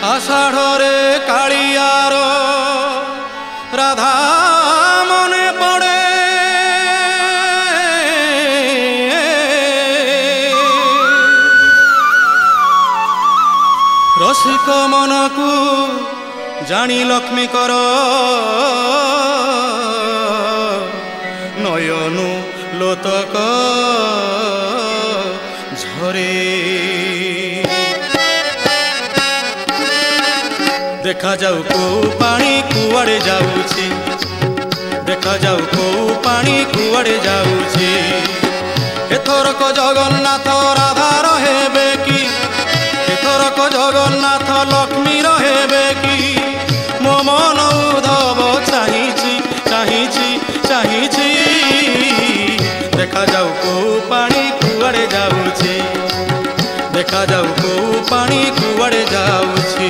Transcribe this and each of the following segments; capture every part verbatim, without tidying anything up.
आषाढ़े कालियार राधा मने पड़े रसिक मन को जानी लक्ष्मी कर नयनु लोतक झरे देखा जाऊ को पानी कुआड़े जाऊची देखा जाऊ को पानी कुआड़े जाऊची एथरक जगन्नाथ राधा रहे कि एथरक जगन्नाथ लक्ष्मी रहे कि मो मन उधव चाहिछि चाहिछि चाहिछि देखा जाऊ को पानी कुआड़े जाऊची देखा जाऊ को पानी कुआड़े जाऊची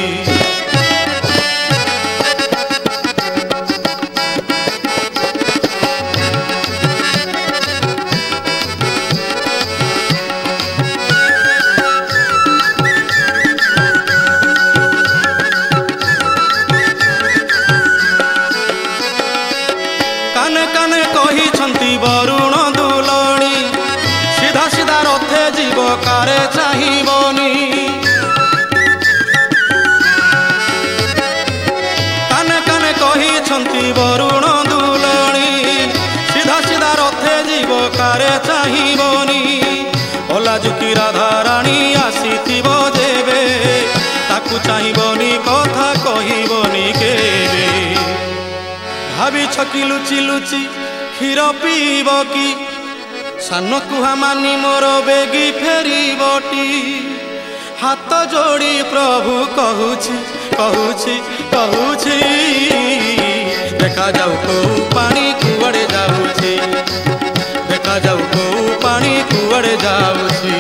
काने काने कही छंती वरुण दुलणी सीधा सीधा रथे जीव कारे चाहिबनी काने काने कही छंती वरुण दुलणी सीधा सीधा रथे जीव कारे चाहिबनी ओला जुकी राधा रानी आसीथिब जेबे ताकू चाहिबनी कथा कहिबनी केबे भाभी छकी लुचि लुचि क्षीर पीब कि सान कुहा मानी मोर बेगी फेरबटी हाथ जोड़ी प्रभु कहूछि कहूछि कहूछि देखा जाऊ को पानी कुआड़े जाऊछि देखा जाऊ को पानी कुआड़े जाऊछि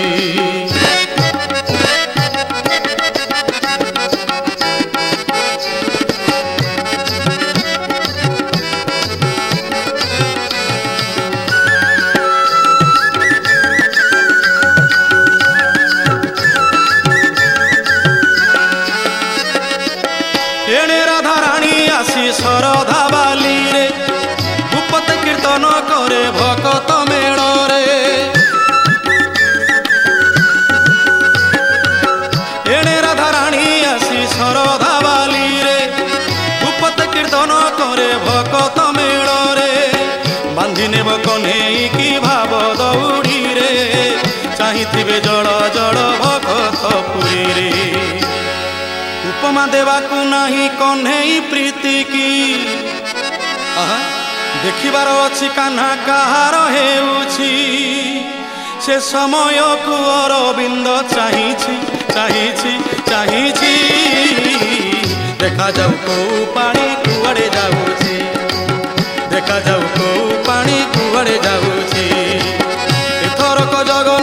एणे राधा रानी आसी शरधा बाली रे भूपत कीर्तन करे भकत मेड़ रे एणे राधा रानी आसी शरधा बाली रे भूपत कीर्तन करे भकत मेड़ रे बांधी नेब कन्हई की भाव दौड़ी रे चाहिथिबे जड़ जड़ भकत पुरी रे उपमा देवा को नहीं कन्हई प्रीति की देखिबार अछि कान्हा कहार हेउछि से समय को अरविंद चाहिछि चाहिछि चाहिछि देखा जाऊ को पानी कुआड़े जाऊछि देखा जाऊ को पानी कुआड़े जाऊछि एथरक जगन्नाथ